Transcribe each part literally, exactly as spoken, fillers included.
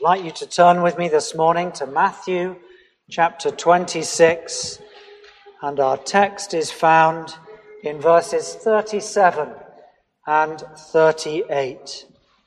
like you to turn with me this morning to Matthew chapter twenty-six, and our text is found in verses thirty-seven and thirty-eight.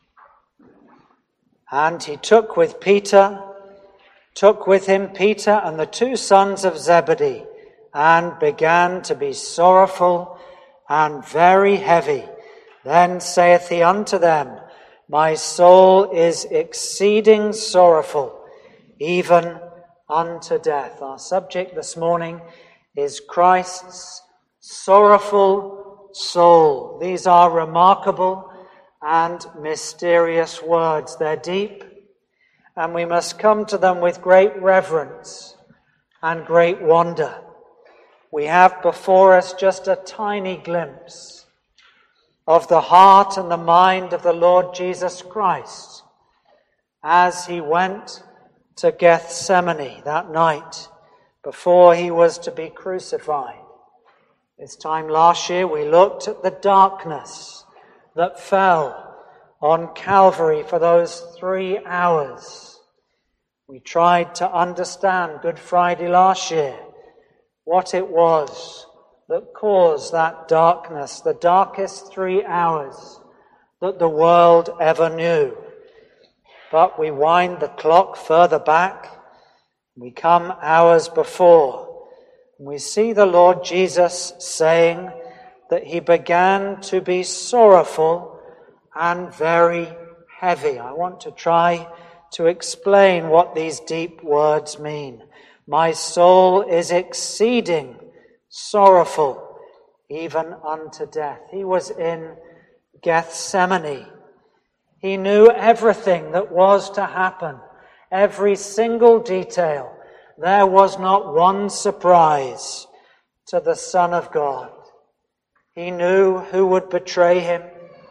And he took with Peter, took with him Peter and the two sons of Zebedee, and began to be sorrowful and very heavy. Then saith he unto them, My soul is exceeding sorrowful, even unto death. Our subject this morning is Christ's sorrowful soul. These are remarkable and mysterious words. They're deep, and we must come to them with great reverence and great wonder. We have before us just a tiny glimpse of the heart and the mind of the Lord Jesus Christ as he went to Gethsemane that night before he was to be crucified. This time last year we looked at the darkness that fell on Calvary for those three hours. We tried to understand Good Friday last year what it was that caused that darkness, the darkest three hours that the world ever knew. But we wind the clock further back, we come hours before, and we see the Lord Jesus saying that he began to be sorrowful and very heavy. I want to try to explain what these deep words mean. My soul is exceeding sorrowful, even unto death. He was in Gethsemane. He knew everything that was to happen, every single detail. There was not one surprise to the Son of God. He knew who would betray him.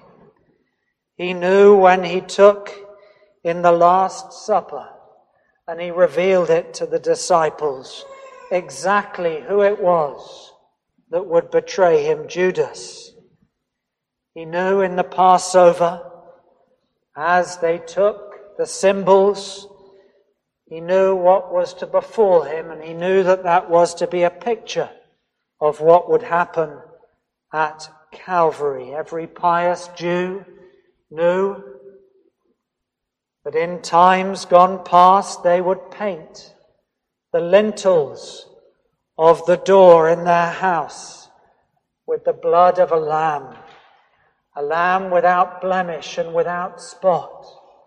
He knew when he took in the Last Supper and he revealed it to the disciples exactly who it was that would betray him, Judas. He knew in the Passover, as they took the symbols, he knew what was to befall him, and he knew that that was to be a picture of what would happen at Calvary. Every pious Jew knew that in times gone past they would paint the lintels of the door in their house with the blood of a lamb, a lamb without blemish and without spot.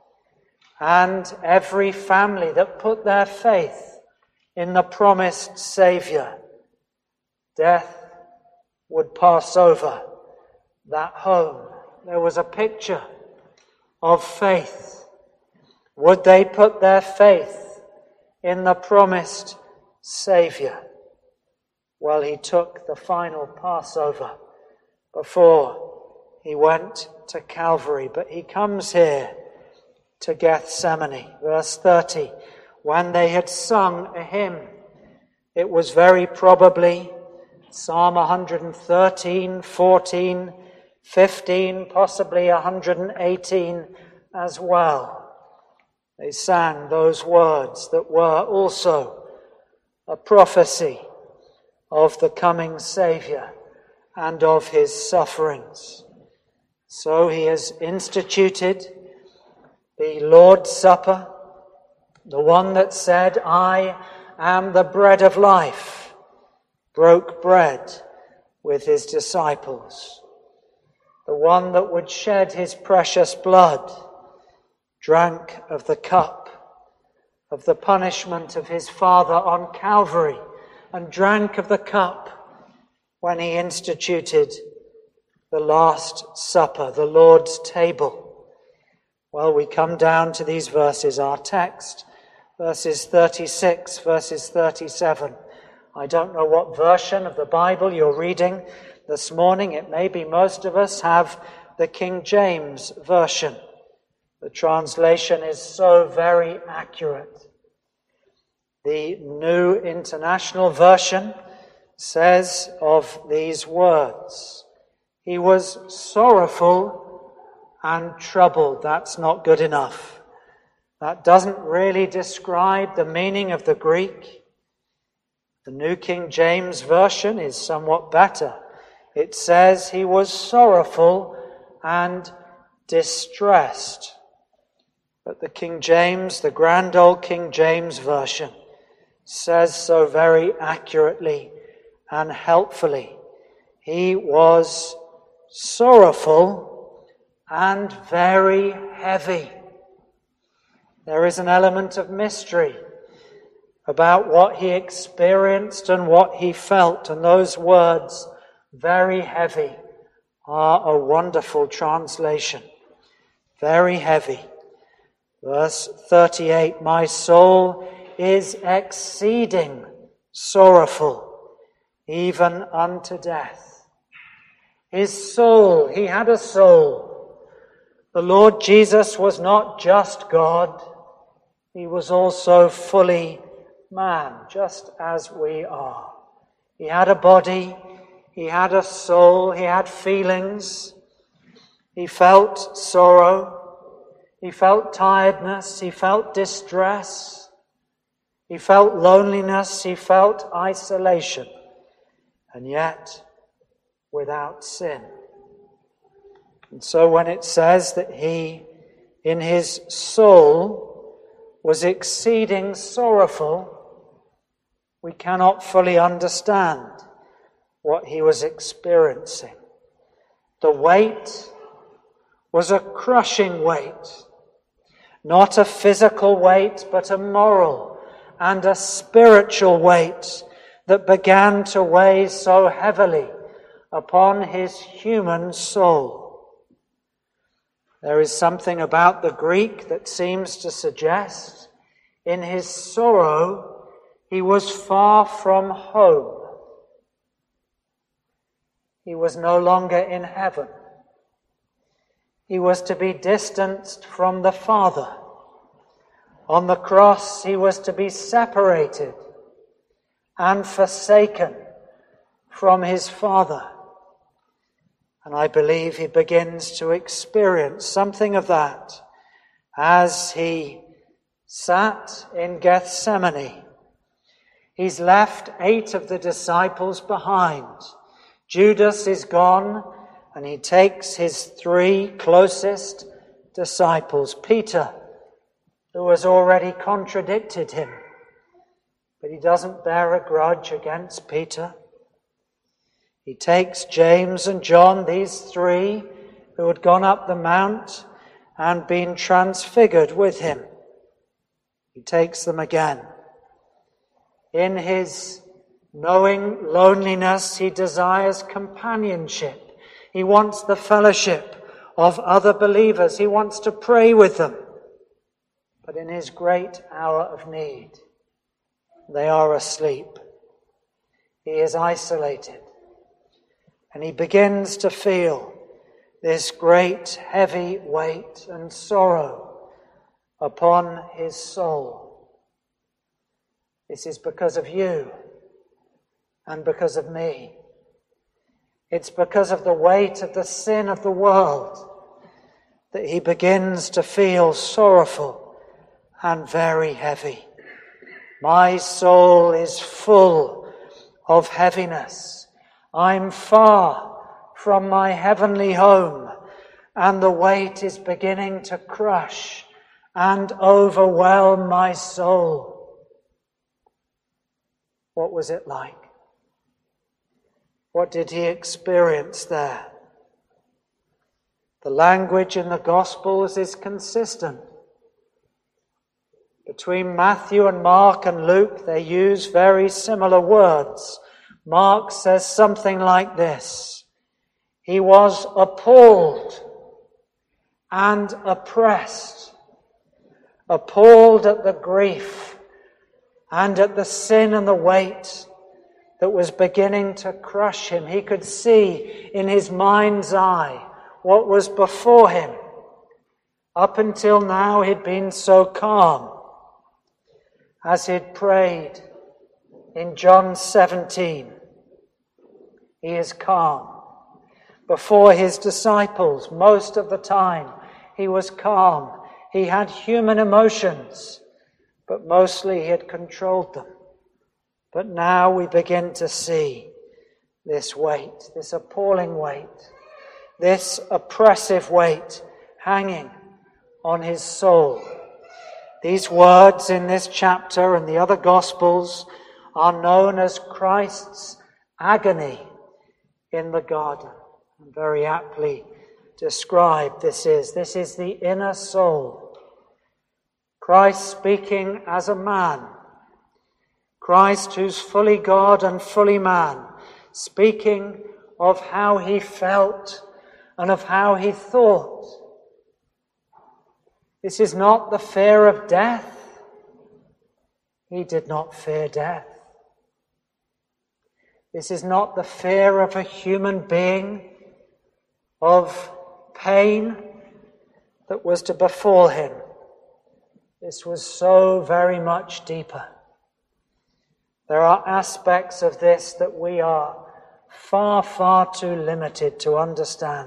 And every family that put their faith in the promised Saviour, death would pass over that home. There was a picture of faith. Would they put their faith in the promised Saviour? Well, he took the final Passover before he went to Calvary. But he comes here to Gethsemane. Verse thirty, when they had sung a hymn, it was very probably Psalm one thirteen, fourteen, fifteen, possibly one eighteen as well. They sang those words that were also a prophecy of the coming Saviour and of his sufferings. So he has instituted the Lord's Supper, the one that said, I am the bread of life, broke bread with his disciples. The one that would shed his precious blood, drank of the cup of the punishment of his Father on Calvary, and drank of the cup when he instituted the Last Supper, the Lord's table. Well, we come down to these verses, our text, verses thirty-six, verses thirty-seven. I don't know what version of the Bible you're reading this morning. It may be most of us have the King James Version. The translation is so very accurate. The New International Version says of these words, he was sorrowful and troubled. That's not good enough. That doesn't really describe the meaning of the Greek. The New King James Version is somewhat better. It says he was sorrowful and distressed. But the King James, the grand old King James Version, says so very accurately and helpfully. He was sorrowful and very heavy. There is an element of mystery about what he experienced and what he felt, and those words, very heavy, are a wonderful translation. Very heavy. Verse thirty-eight, my soul is exceeding sorrowful, even unto death. His soul, he had a soul. The Lord Jesus was not just God, he was also fully man, just as we are. He had a body, he had a soul, he had feelings, he felt sorrow, he felt tiredness, he felt distress, he felt loneliness, he felt isolation, and yet without sin. And so when it says that he, in his soul, was exceeding sorrowful, we cannot fully understand what he was experiencing. The weight was a crushing weight, not a physical weight, but a moral and a spiritual weight that began to weigh so heavily upon his human soul. There is something about the Greek that seems to suggest in his sorrow he was far from home. He was no longer in heaven. He was to be distanced from the Father. On the cross, he was to be separated and forsaken from his Father. And I believe he begins to experience something of that as he sat in Gethsemane. He's left eight of the disciples behind. Judas is gone, and he takes his three closest disciples. Peter, who has already contradicted him, but he doesn't bear a grudge against Peter. He takes James and John, these three who had gone up the mount and been transfigured with him. He takes them again. In his knowing loneliness, he desires companionship. He wants the fellowship of other believers. He wants to pray with them. But in his great hour of need, they are asleep. He is isolated. And he begins to feel this great heavy weight and sorrow upon his soul. This is because of you and because of me. It's because of the weight of the sin of the world that he begins to feel sorrowful and very heavy. My soul is full of heaviness. I'm far from my heavenly home, and the weight is beginning to crush and overwhelm my soul. What was it like? What did he experience there? The language in the Gospels is consistent. Between Matthew and Mark and Luke, they use very similar words. Mark says something like this: he was appalled and oppressed, appalled at the grief and at the sin and the weight that was beginning to crush him. He could see in his mind's eye what was before him. Up until now, he'd been so calm. As he'd prayed in John seventeen, he is calm. Before his disciples, most of the time, he was calm. He had human emotions, but mostly he had controlled them. But now we begin to see this weight, this appalling weight, this oppressive weight hanging on his soul. These words in this chapter and the other Gospels are known as Christ's agony in the garden. And very aptly described this is. This is the inner soul. Christ speaking as a man. Christ who's fully God and fully man, speaking of how he felt and of how he thought. This is not the fear of death. He did not fear death. This is not the fear of a human being, of pain that was to befall him. This was so very much deeper. There are aspects of this that we are far, far too limited to understand.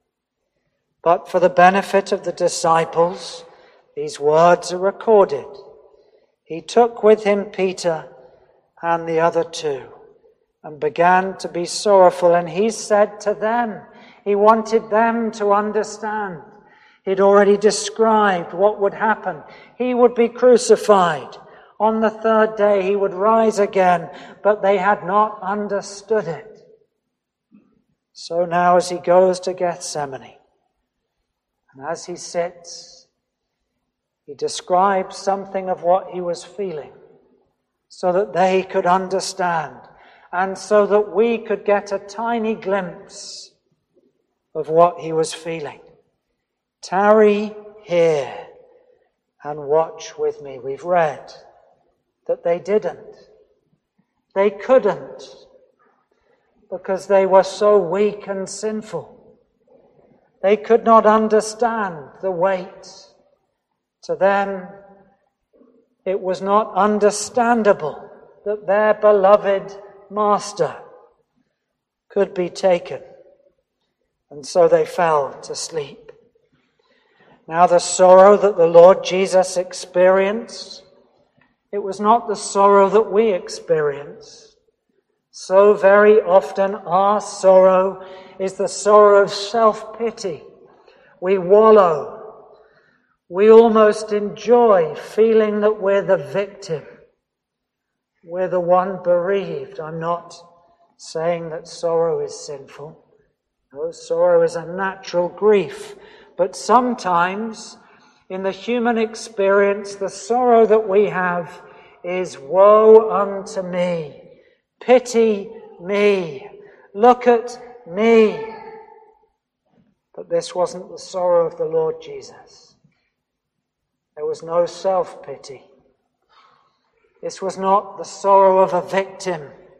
But for the benefit of the disciples, these words are recorded. He took with him Peter and the other two and began to be sorrowful. And he said to them, he wanted them to understand. He'd already described what would happen. He would be crucified. On the third day he would rise again, but they had not understood it. So now as he goes to Gethsemane, and as he sits, he describes something of what he was feeling, so that they could understand, and so that we could get a tiny glimpse of what he was feeling. Tarry here and watch with me. We've read that they didn't. They couldn't, because they were so weak and sinful. They could not understand the weight. To them, it was not understandable that their beloved Master could be taken. And so they fell to sleep. Now the sorrow that the Lord Jesus experienced, it was not the sorrow that we experience. So very often our sorrow is the sorrow of self-pity. We wallow. We almost enjoy feeling that we're the victim. We're the one bereaved. I'm not saying that sorrow is sinful. No, sorrow is a natural grief. But sometimes in the human experience, the sorrow that we have is woe unto me. Pity me. Look at me. But this wasn't the sorrow of the Lord Jesus. There was no self-pity. This was not the sorrow of a victim,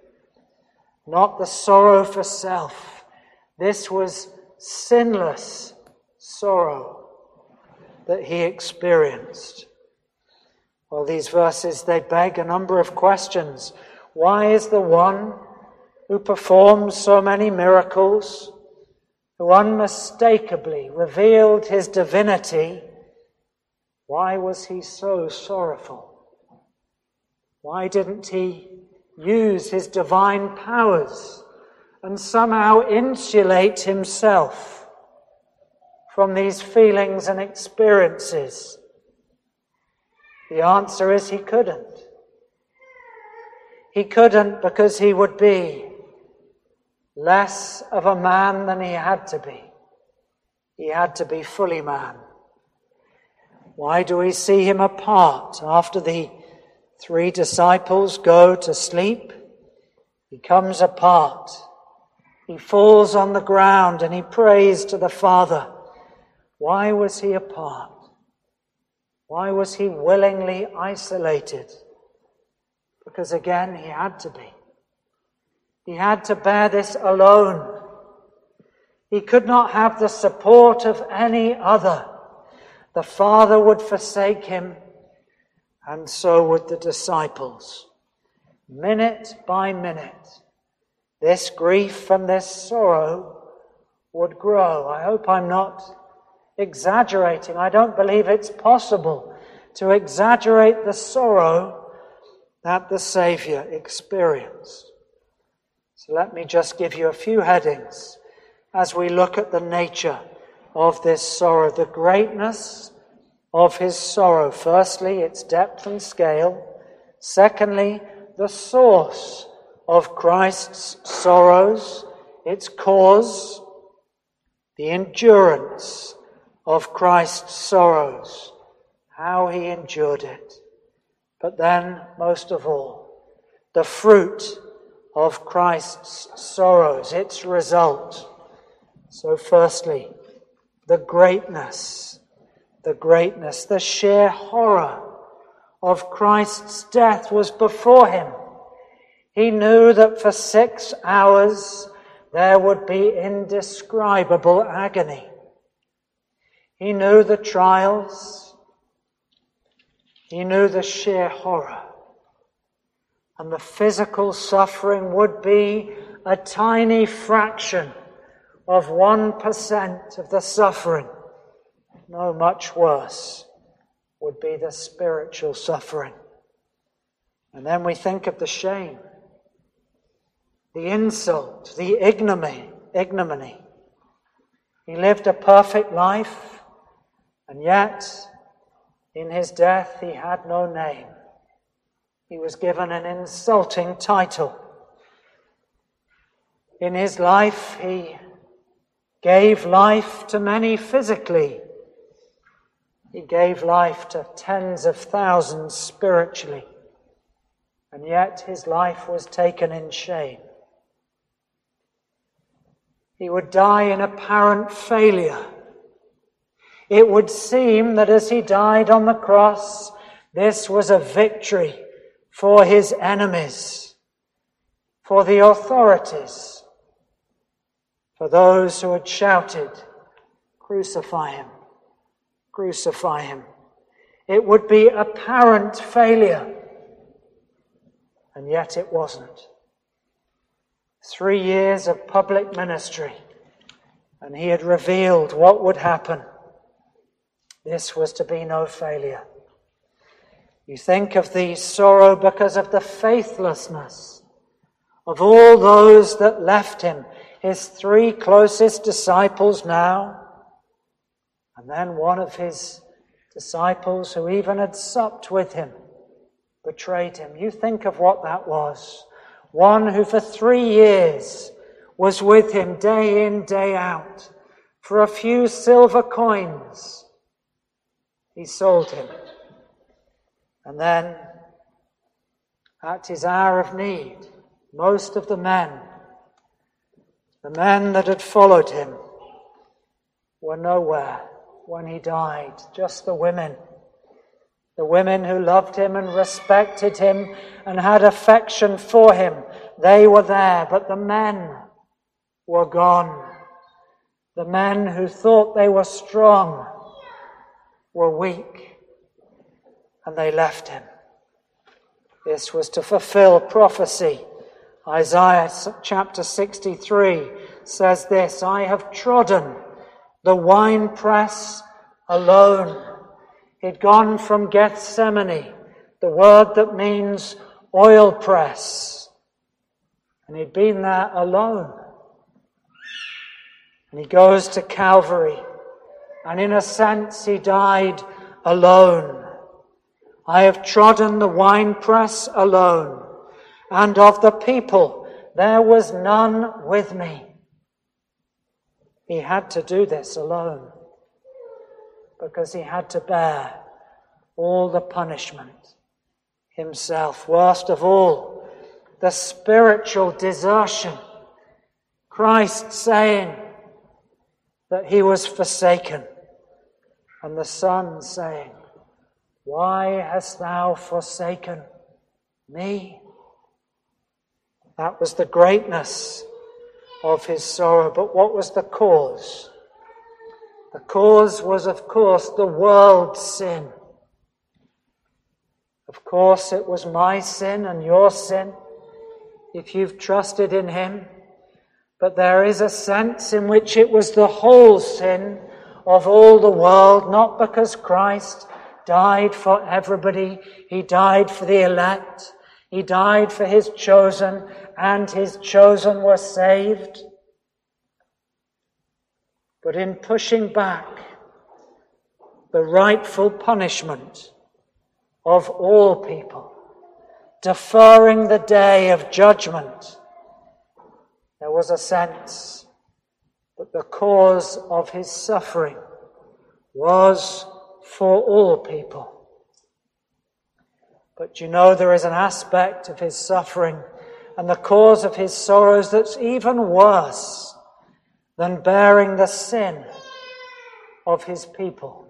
not the sorrow for self. This was sinless sorrow that he experienced. Well, these verses, they beg a number of questions. Why is the one who performed so many miracles, who unmistakably revealed his divinity, why was he so sorrowful? Why didn't he use his divine powers and somehow insulate himself from these feelings and experiences? The answer is he couldn't. He couldn't because he would be less of a man than he had to be. He had to be fully man. Why do we see him apart after the three disciples go to sleep? He comes apart. He falls on the ground and he prays to the Father. Why was he apart? Why was he willingly isolated? Because again, he had to be. He had to bear this alone. He could not have the support of any other. The Father would forsake him, and so would the disciples. Minute by minute, this grief and this sorrow would grow. I hope I'm not exaggerating. I don't believe it's possible to exaggerate the sorrow that the Saviour experienced. So let me just give you a few headings as we look at the nature of this sorrow, the greatness of his sorrow. Firstly, its depth and scale. Secondly, the source of Christ's sorrows, its cause, the endurance of Christ's sorrows, how he endured it. But then, most of all, the fruit of Christ's sorrows, its result. So firstly, the greatness, the greatness, the sheer horror of Christ's death was before him. He knew that for six hours there would be indescribable agony. He knew the trials. He knew the sheer horror. And the physical suffering would be a tiny fraction of one percent of the suffering. No, much worse would be the spiritual suffering. And then we think of the shame, the insult, the ignominy. ignominy. He lived a perfect life, and yet in his death he had no name. He was given an insulting title. In his life he gave life to many physically. He gave life to tens of thousands spiritually. And yet his life was taken in shame. He would die in apparent failure. It would seem that as he died on the cross, this was a victory for his enemies, for the authorities, for those who had shouted, "Crucify him, crucify him." It would be apparent failure, and yet it wasn't. Three years of public ministry, and he had revealed what would happen. This was to be no failure. You think of the sorrow because of the faithlessness of all those that left him, his three closest disciples now, and then one of his disciples who even had supped with him betrayed him. You think of what that was. One who for three years was with him day in, day out. For a few silver coins, he sold him. And then, at his hour of need, most of the men, the men that had followed him, were nowhere when he died. Just the women. The women who loved him and respected him and had affection for him, they were there, but the men were gone. The men who thought they were strong were weak, and they left him. This was to fulfill prophecy. Isaiah chapter sixty-three says this, "I have trodden the winepress alone." He'd gone from Gethsemane, the word that means oil press, and he'd been there alone. And he goes to Calvary, and in a sense he died alone. "I have trodden the winepress alone, and of the people there was none with me." He had to do this alone, because he had to bear all the punishment himself. Worst of all, the spiritual desertion. Christ saying that he was forsaken, and the Son saying, "Why hast thou forsaken me?" That was the greatness of his sorrow. But what was the cause? The cause was, of course, the world's sin. Of course, it was my sin and your sin, if you've trusted in him. But there is a sense in which it was the whole sin of all the world, not because Christ died for everybody. He died for the elect. He died for his chosen, and his chosen were saved. But in pushing back the rightful punishment of all people, deferring the day of judgment, there was a sense that the cause of his suffering was for all people. But you know, there is an aspect of his suffering and the cause of his sorrows that's even worse than bearing the sin of his people.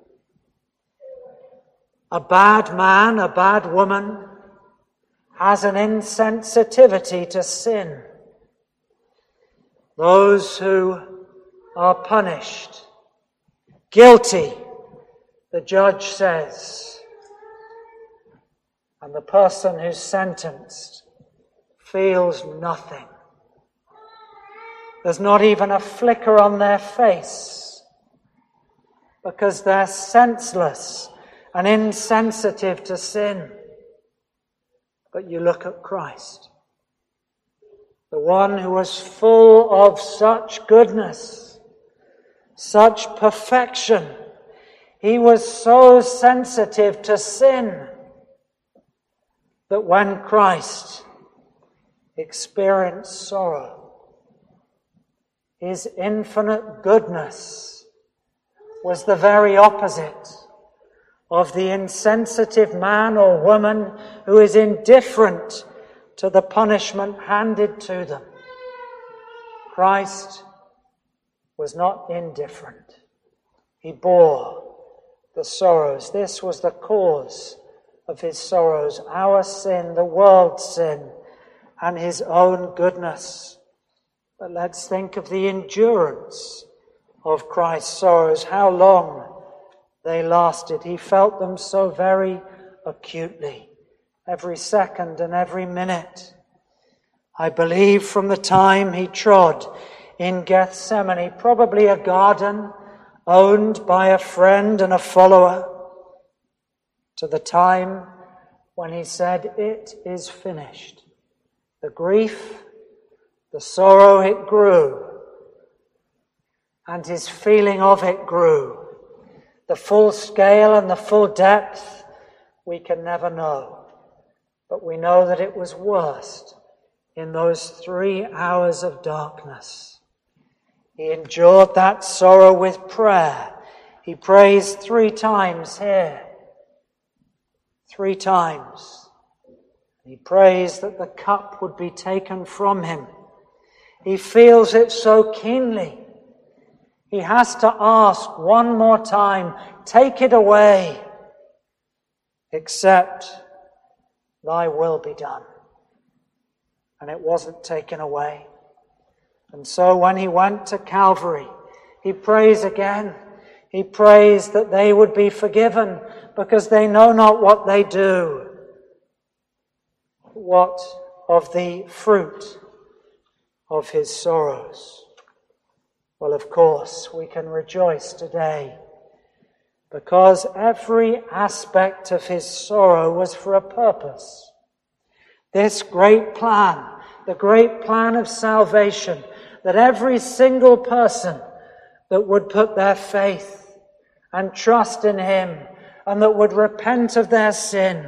A bad man, a bad woman, has an insensitivity to sin. Those who are punished, guilty, the judge says, and the person who's sentenced feels nothing. There's not even a flicker on their face because they're senseless and insensitive to sin. But you look at Christ, the one who was full of such goodness, such perfection. He was so sensitive to sin that when Christ experienced sorrow, his infinite goodness was the very opposite of the insensitive man or woman who is indifferent to the punishment handed to them. Christ was not indifferent. He bore the sorrows. This was the cause of his sorrows, our sin, the world's sin, and his own goodness. But let's think of the endurance of Christ's sorrows, how long they lasted. He felt them so very acutely, every second and every minute. I believe from the time he trod in Gethsemane, probably a garden owned by a friend and a follower, to the time when he said, "It is finished." The grief, the sorrow, it grew, and his feeling of it grew. The full scale and the full depth we can never know, but we know that it was worst in those three hours of darkness. He endured that sorrow with prayer. He prays three times here. Three times. He prays that the cup would be taken from him. He feels it so keenly. He has to ask one more time, "Take it away, except thy will be done." And it wasn't taken away. And so when he went to Calvary, he prays again. He prays that they would be forgiven because they know not what they do. What of the fruit of his sorrows? Well, of course, we can rejoice today because every aspect of his sorrow was for a purpose. This great plan, the great plan of salvation, that every single person that would put their faith and trust in him and that would repent of their sin,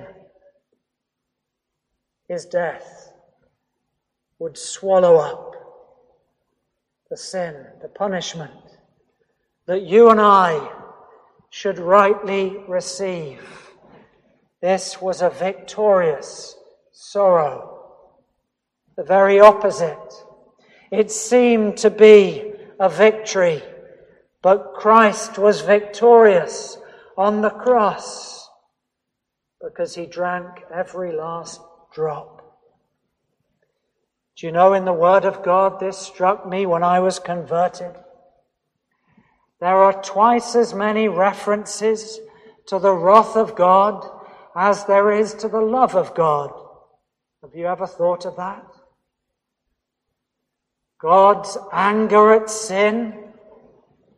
his death would swallow up the sin, the punishment that you and I should rightly receive. This was a victorious sorrow, the very opposite. It seemed to be a victory, but Christ was victorious on the cross because he drank every last drop. Do you know, in the Word of God, this struck me when I was converted. There are twice as many references to the wrath of God as there is to the love of God. Have you ever thought of that? God's anger at sin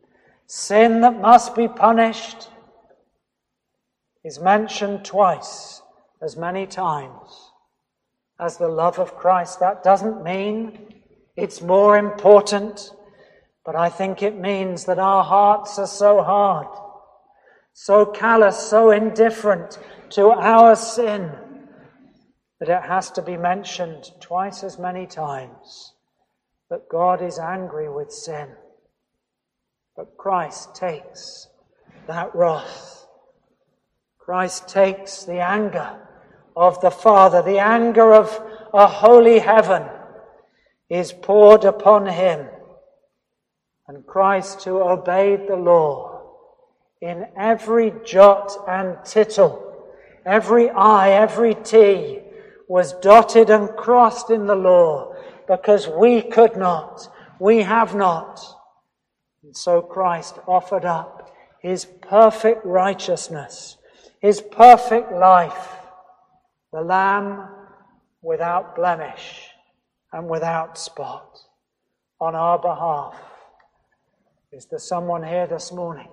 sin that must be punished, is mentioned twice as many times as the love of Christ. That doesn't mean it's more important, but I think it means that our hearts are so hard, so callous, so indifferent to our sin, that it has to be mentioned twice as many times that God is angry with sin. But Christ takes that wrath. Christ takes the anger of the Father, the anger of a holy heaven is poured upon him. And Christ, who obeyed the law in every jot and tittle, every I, every T, was dotted and crossed in the law because we could not, we have not. And so Christ offered up his perfect righteousness, his perfect life, the Lamb without blemish and without spot, on our behalf. Is there someone here this morning?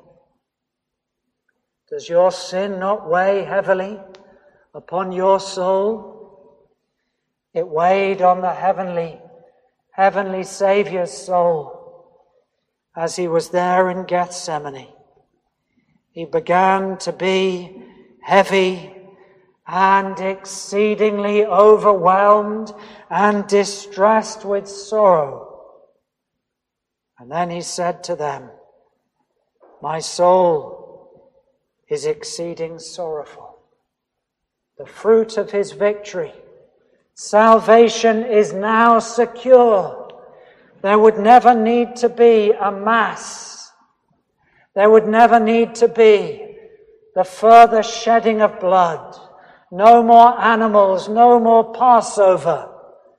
Does your sin not weigh heavily upon your soul? It weighed on the heavenly, heavenly Saviour's soul as he was there in Gethsemane. He began to be heavy and exceedingly overwhelmed and distressed with sorrow. And then he said to them, "My soul is exceeding sorrowful." The fruit of his victory, salvation, is now secure. There would never need to be a mass. There would never need to be the further shedding of blood. No more animals, no more Passover.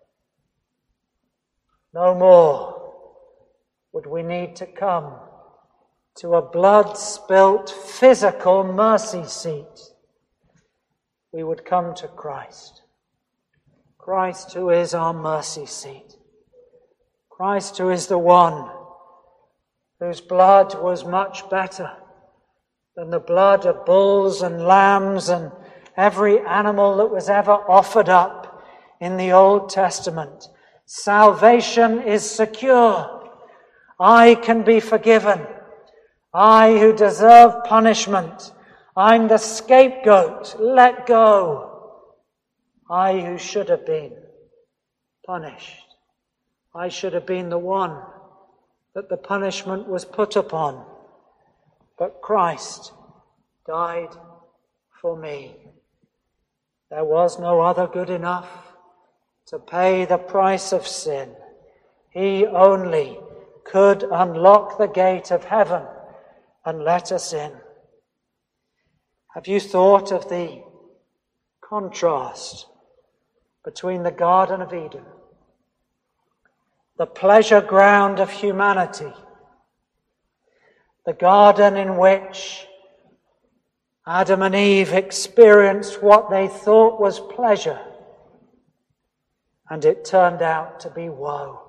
No more would we need to come to a blood-spilt physical mercy seat. We would come to Christ. Christ, who is our mercy seat. Christ, who is the one whose blood was much better than the blood of bulls and lambs and every animal that was ever offered up in the Old Testament. Salvation is secure. I can be forgiven. I who deserve punishment, I'm the scapegoat. Let go. I who should have been punished. I should have been the one that the punishment was put upon. But Christ died for me. There was no other good enough to pay the price of sin. He only could unlock the gate of heaven and let us in. Have you thought of the contrast between the Garden of Eden, the pleasure ground of humanity, the garden in which Adam and Eve experienced what they thought was pleasure, and it turned out to be woe?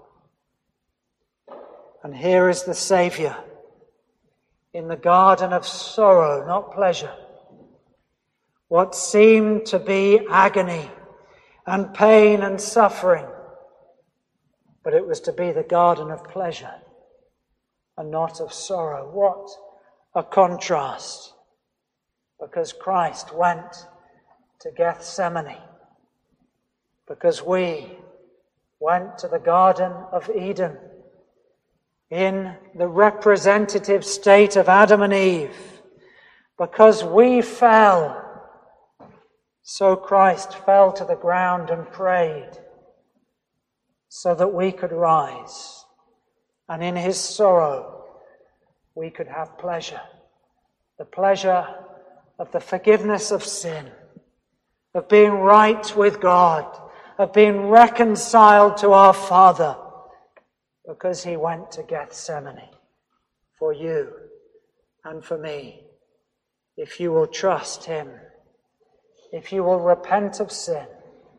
And here is the Saviour in the garden of sorrow, not pleasure. What seemed to be agony and pain and suffering, but it was to be the garden of pleasure and not of sorrow. What a contrast! Because Christ went to Gethsemane, because we went to the Garden of Eden in the representative state of Adam and Eve, because we fell, so Christ fell to the ground and prayed so that we could rise, and in his sorrow we could have pleasure, the pleasure of the forgiveness of sin, of being right with God, of being reconciled to our Father, because he went to Gethsemane for you and for me. If you will trust him, if you will repent of sin,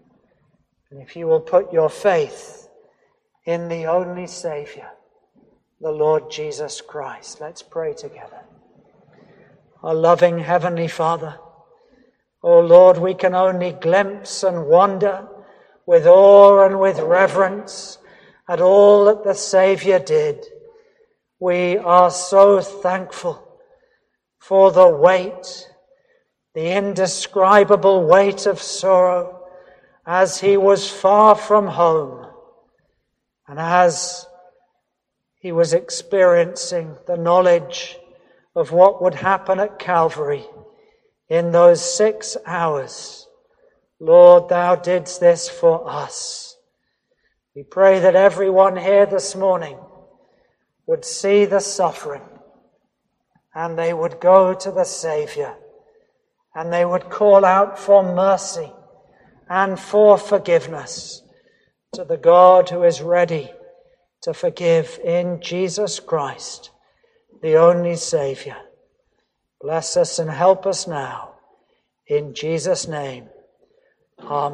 and if you will put your faith in the only Saviour, the Lord Jesus Christ. Let's pray together. Our loving Heavenly Father, O Lord, we can only glimpse and wonder with awe and with reverence at all that the Saviour did. We are so thankful for the weight, the indescribable weight of sorrow as he was far from home and as he was experiencing the knowledge of what would happen at Calvary in those six hours. Lord, thou didst this for us. We pray that everyone here this morning would see the suffering and they would go to the Saviour and they would call out for mercy and for forgiveness to the God who is ready to forgive in Jesus Christ, the only Saviour. Bless us and help us now. In Jesus' name, amen.